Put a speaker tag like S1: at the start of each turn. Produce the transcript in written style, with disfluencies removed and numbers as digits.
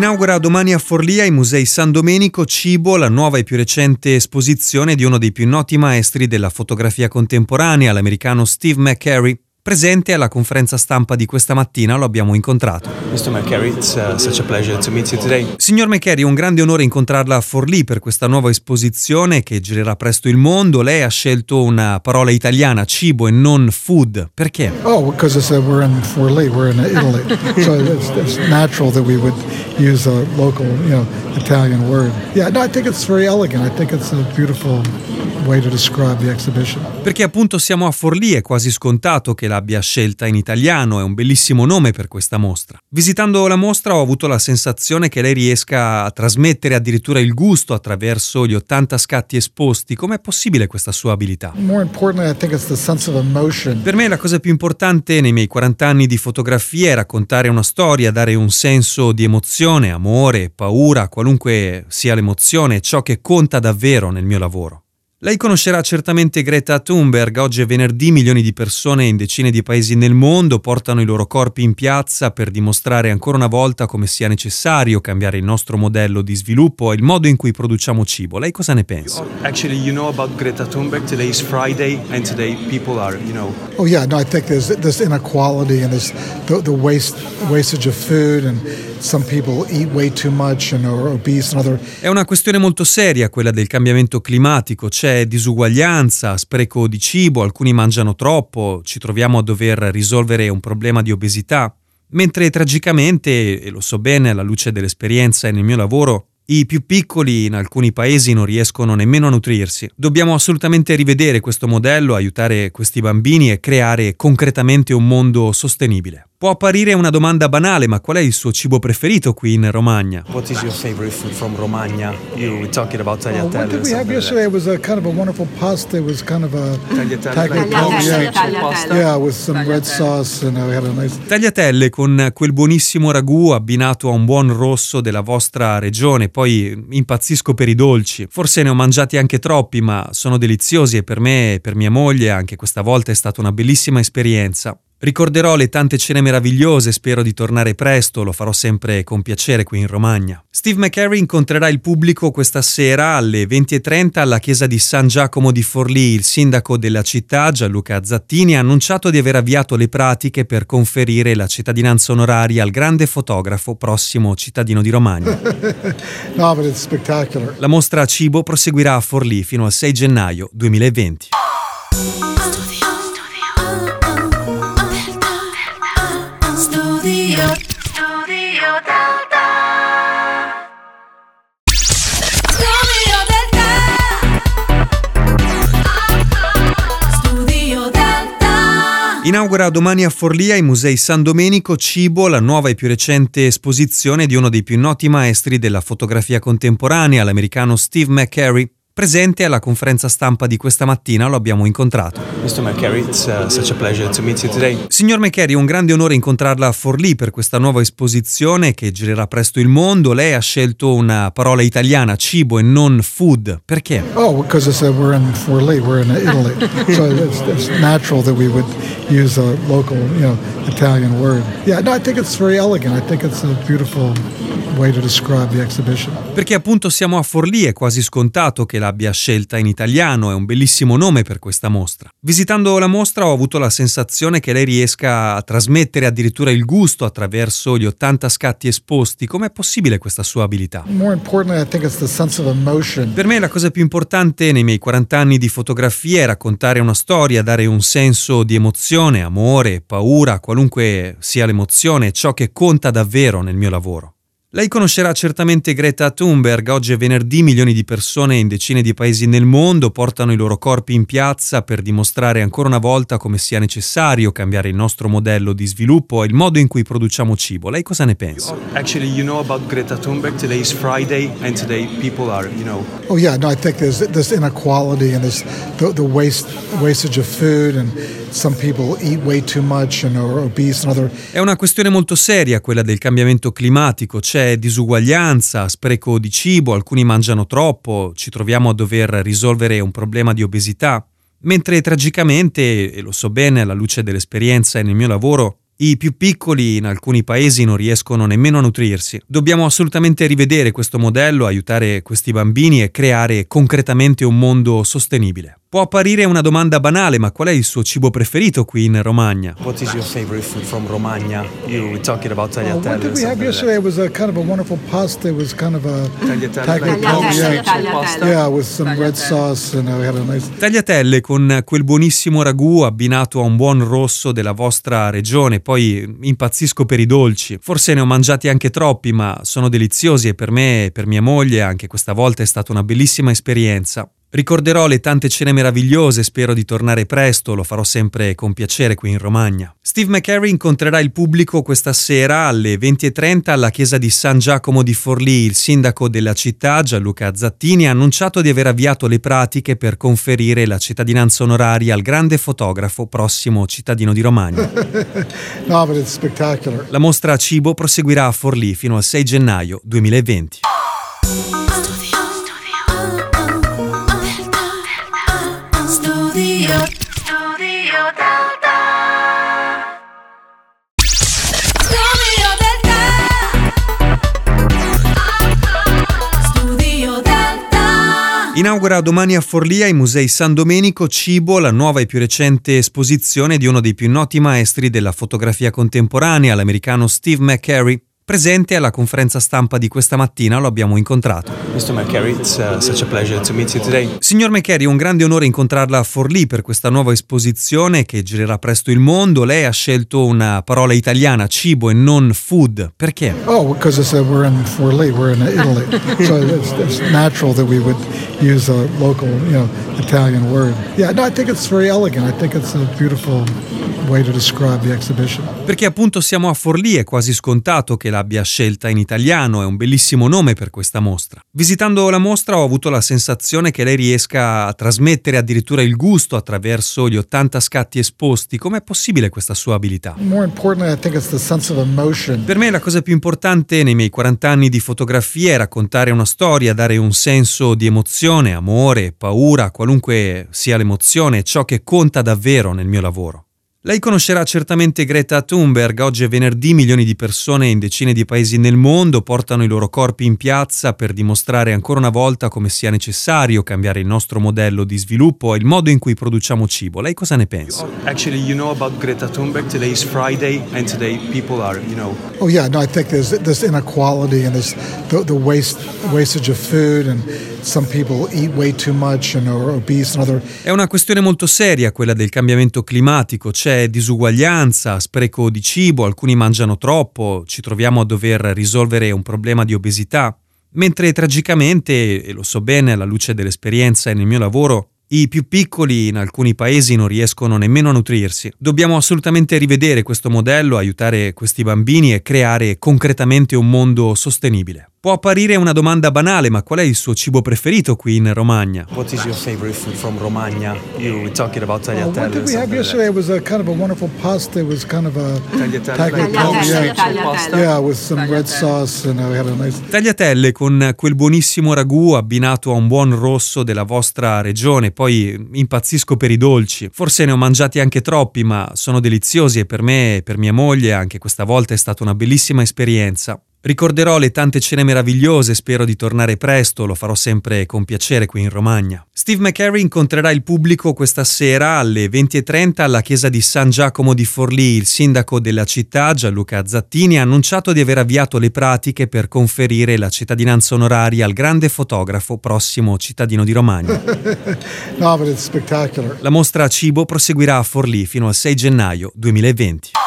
S1: Inaugura domani a Forlì ai Musei San Domenico Cibo, la nuova e più recente esposizione di uno dei più noti maestri della fotografia contemporanea, l'americano Steve McCurry. Presente alla conferenza stampa di questa mattina lo abbiamo incontrato.
S2: Mr. McCurry, it's such a pleasure to meet you today.
S1: Signor McCurry, è un grande onore incontrarla a Forlì per questa nuova esposizione che girerà presto il mondo. Lei ha scelto una parola italiana, cibo, e non food. Perché?
S3: Oh, because we're in Forlì, we're in Italy, so it's natural that we would use a local, Italian word. Yeah, no, I think it's very elegant. I think it's a beautiful way to describe the exhibition.
S1: Perché appunto siamo a Forlì, è quasi scontato che l'abbia scelta in italiano, è un bellissimo nome per questa mostra. Visitando la mostra ho avuto la sensazione che lei riesca a trasmettere addirittura il gusto attraverso gli 80 scatti esposti. Com'è possibile questa sua abilità?
S3: More importantly, I think it's the sense of emotion.
S1: Per me la cosa più importante nei miei 40 anni di fotografia è raccontare una storia, dare un senso di emozione, amore, paura, qualunque sia l'emozione, ciò che conta davvero nel mio lavoro. Lei conoscerà certamente Greta Thunberg. Oggi è venerdì, milioni di persone in decine di paesi nel mondo portano i loro corpi in piazza per dimostrare ancora una volta come sia necessario cambiare il nostro modello di sviluppo e il modo in cui produciamo cibo. Lei cosa ne pensa?
S2: Actually, you know about Greta Thunberg. Today is Friday and today people are,
S3: Oh yeah, no, I think there's inequality and there's the wastage of food, and some people eat way too much and are obese and other.
S1: È una questione molto seria quella del cambiamento climatico. C'è disuguaglianza, spreco di cibo, alcuni mangiano troppo, ci troviamo a dover risolvere un problema di obesità, mentre tragicamente, e lo so bene alla luce dell'esperienza e nel mio lavoro, i più piccoli in alcuni paesi non riescono nemmeno a nutrirsi. Dobbiamo assolutamente rivedere questo modello, aiutare questi bambini e creare concretamente un mondo sostenibile. Può apparire una domanda banale, ma qual è il suo cibo preferito qui in Romagna?
S2: What is your favorite food from Romagna? You were talking about tagliatelle.
S3: What did we have yesterday? It was a kind of a wonderful pasta. It was kind of a
S2: Tagliatelle.
S3: yeah, with some red sauce, and we had a nice.
S1: Tagliatelle con quel buonissimo ragù abbinato a un buon rosso della vostra regione. Poi impazzisco per i dolci. Forse ne ho mangiati anche troppi, ma sono deliziosi e per me e per mia moglie anche questa volta è stata una bellissima esperienza. Ricorderò le tante cene meravigliose, spero di tornare presto, lo farò sempre con piacere qui in Romagna. Steve McCurry incontrerà il pubblico questa sera alle 20:30 alla chiesa di San Giacomo di Forlì. Il sindaco della città, Gianluca Zattini, ha annunciato di aver avviato le pratiche per conferire la cittadinanza onoraria al grande fotografo prossimo cittadino di Romagna.
S3: No, but it's spectacular.
S1: La mostra Cibo proseguirà a Forlì fino al 6 gennaio 2020. Inaugura domani a Forlì ai Musei San Domenico Cibo, la nuova e più recente esposizione di uno dei più noti maestri della fotografia contemporanea, l'americano Steve McCurry. Presente alla conferenza stampa di questa mattina lo abbiamo incontrato.
S2: Mr. McCurry, it's such a pleasure to meet you today.
S1: Signor McCurry, è un grande onore incontrarla a Forlì per questa nuova esposizione che girerà presto il mondo. Lei ha scelto una parola italiana, cibo, e non food. Perché?
S3: Oh, because we're in Forlì, we're in Italy, so it's natural that we would use a local, Italian word. Yeah, no, I think it's very elegant. I think it's a beautiful way to describe the exhibition.
S1: Perché appunto siamo a Forlì, è quasi scontato che l'abbia scelta in italiano, è un bellissimo nome per questa mostra. Visitando la mostra ho avuto la sensazione che lei riesca a trasmettere addirittura il gusto attraverso gli 80 scatti esposti. Com'è possibile questa sua abilità?
S3: More importantly, I think it's the sense of emotion.
S1: Per me la cosa più importante nei miei 40 anni di fotografia è raccontare una storia, dare un senso di emozione, amore, paura, qualunque sia l'emozione, ciò che conta davvero nel mio lavoro. Lei conoscerà certamente Greta Thunberg. Oggi è venerdì, milioni di persone in decine di paesi nel mondo portano i loro corpi in piazza per dimostrare ancora una volta come sia necessario cambiare il nostro modello di sviluppo e il modo in cui produciamo cibo. Lei cosa ne pensa?
S2: Actually, you know about Greta Thunberg. Today is Friday and today people are,
S3: Oh yeah, no, I think there's inequality and there's the wastage of food, and some people eat way too much and are obese and other.
S1: È una questione molto seria quella del cambiamento climatico. C'è disuguaglianza, spreco di cibo, alcuni mangiano troppo, ci troviamo a dover risolvere un problema di obesità, mentre tragicamente, e lo so bene alla luce dell'esperienza e nel mio lavoro, I più piccoli in alcuni paesi non riescono nemmeno a nutrirsi. Dobbiamo assolutamente rivedere questo modello, aiutare questi bambini e creare concretamente un mondo sostenibile. Può apparire una domanda banale, ma qual è il suo cibo preferito qui in Romagna?
S2: What is your favorite food from Romagna? You were talking about tagliatelle.
S3: What did we have yesterday? It was a kind of a wonderful pasta. It was kind of a
S2: Tagliatelle.
S3: yeah, with some red sauce, and we had a nice.
S1: Tagliatelle con quel buonissimo ragù abbinato a un buon rosso della vostra regione, poi impazzisco per i dolci. Forse ne ho mangiati anche troppi, ma sono deliziosi e per me e per mia moglie anche questa volta è stata una bellissima esperienza. Ricorderò le tante cene meravigliose, spero di tornare presto, lo farò sempre con piacere qui in Romagna. Steve McCarey incontrerà il pubblico questa sera alle 20:30 alla chiesa di San Giacomo di Forlì. Il sindaco della città, Gianluca Zattini, ha annunciato di aver avviato le pratiche per conferire la cittadinanza onoraria al grande fotografo prossimo cittadino di Romagna.
S3: No, but it's spectacular.
S1: La mostra Cibo proseguirà a Forlì fino al 6 gennaio 2020. Inaugura domani a Forlì ai Musei San Domenico Cibo, la nuova e più recente esposizione di uno dei più noti maestri della fotografia contemporanea, l'americano Steve McCarey. Presente alla conferenza stampa di questa mattina lo abbiamo incontrato.
S2: Mr. McCarey, it's such a pleasure to meet you today.
S1: Signor McCarey, è un grande onore incontrarla a Forlì per questa nuova esposizione che girerà presto il mondo. Lei ha scelto una parola italiana, cibo, e non food. Perché?
S3: Oh, because we're in Forlì, we're in Italy, so it's natural that we would use a local, Italian word. Yeah, no, I think it's very elegant. I think it's a beautiful way to describe the exhibition.
S1: Perché appunto siamo a Forlì, è quasi scontato che l'abbia scelta in italiano, è un bellissimo nome per questa mostra. Visitando la mostra ho avuto la sensazione che lei riesca a trasmettere addirittura il gusto attraverso gli 80 scatti esposti. Com'è possibile questa sua abilità?
S3: More importantly, I think it's the sense of emotion.
S1: Per me la cosa più importante nei miei 40 anni di fotografia è raccontare una storia, dare un senso di emozione, amore, paura, qualunque sia l'emozione, ciò che conta davvero nel mio lavoro. Lei conoscerà certamente Greta Thunberg. Oggi è venerdì, milioni di persone in decine di paesi nel mondo portano i loro corpi in piazza per dimostrare ancora una volta come sia necessario cambiare il nostro modello di sviluppo e il modo in cui produciamo cibo. Lei cosa ne pensa?
S2: Actually, you know about Greta Thunberg. Today is Friday, and today people are,
S3: Oh yeah, no, I think there's this inequality and there's the wastage of food, and some people eat way too much and are obese and other.
S1: È una questione molto seria quella del cambiamento climatico. C'è disuguaglianza, spreco di cibo, alcuni mangiano troppo, ci troviamo a dover risolvere un problema di obesità, mentre tragicamente, e lo so bene alla luce dell'esperienza e nel mio lavoro, i più piccoli in alcuni paesi non riescono nemmeno a nutrirsi. Dobbiamo assolutamente rivedere questo modello, aiutare questi bambini e creare concretamente un mondo sostenibile. Può apparire una domanda banale, ma qual è il suo cibo preferito qui in Romagna?
S2: What is your favorite food from Romagna? You were talking about tagliatelle.
S3: What did we have yesterday? It was a kind of a wonderful pasta. It was kind of a
S2: Tagliatelle.
S3: with some red sauce, and we had a nice.
S1: Tagliatelle con quel buonissimo ragù abbinato a un buon rosso della vostra regione, poi impazzisco per i dolci. Forse ne ho mangiati anche troppi, ma sono deliziosi e per me e per mia moglie anche questa volta è stata una bellissima esperienza. Ricorderò le tante cene meravigliose, spero di tornare presto, lo farò sempre con piacere qui in Romagna. Steve McCarey incontrerà il pubblico questa sera alle 20:30 alla chiesa di San Giacomo di Forlì. Il sindaco della città, Gianluca Zattini, ha annunciato di aver avviato le pratiche per conferire la cittadinanza onoraria al grande fotografo prossimo cittadino di Romagna.
S3: No, but it's spectacular.
S1: La mostra Cibo proseguirà a Forlì fino al 6 gennaio 2020.